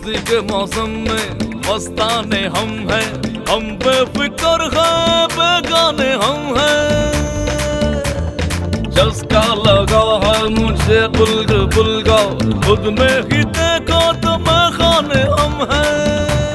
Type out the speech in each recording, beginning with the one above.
मस्ती के मौसम में मस्ताने हम हैं, हम बेफिक्र हैं, बेगाने हम हैं। चस्का लगा है मुझे बुलगा, खुद में ही देखो तो मैं खाने हम हैं।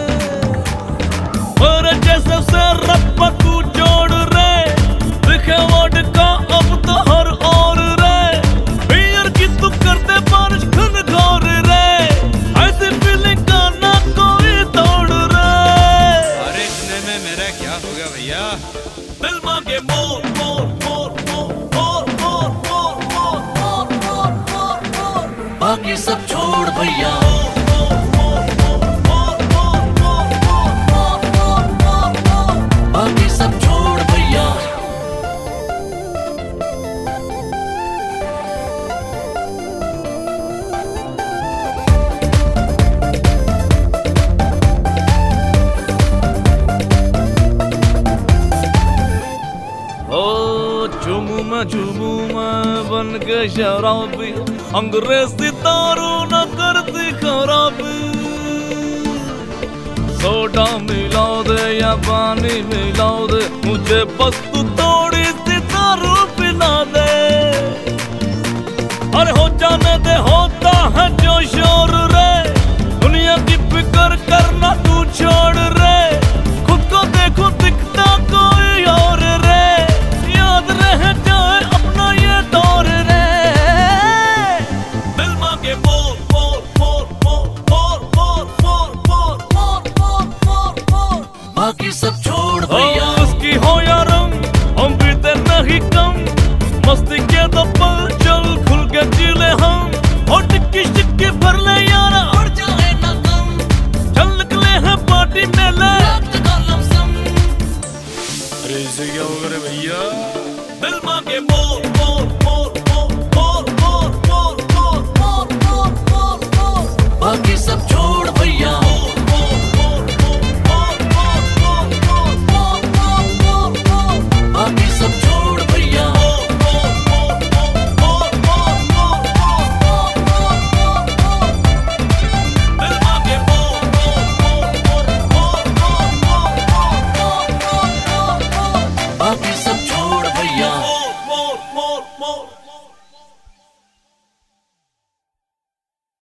मेरे जैसे से रब तू जोड़ रे, दिखे वर्ड का अब तो हर और रे। बियर की तू करते बारिश खन घोर रे, ऐसी फीलिंग का ना कोई तोड़ रे। अरे इतने में मेरा क्या हो गया भैया? दिल मांगे मोर मोर मोर मोर मोर मोर मोर मोर मोर मोर मोर, बाकी सब छोड़ भैया। बाकी सब छोड़ भैया। झूमू मैं बन के शराबी, अंग्रेजी दारू न करती खराबी। सोडा मिला दे या पानी मिला दे, मुझे बस तू थोड़ी सी दारू पिला दे। अरे हो जाने दे, होता है जो शोर रे, दुनिया की फिक्र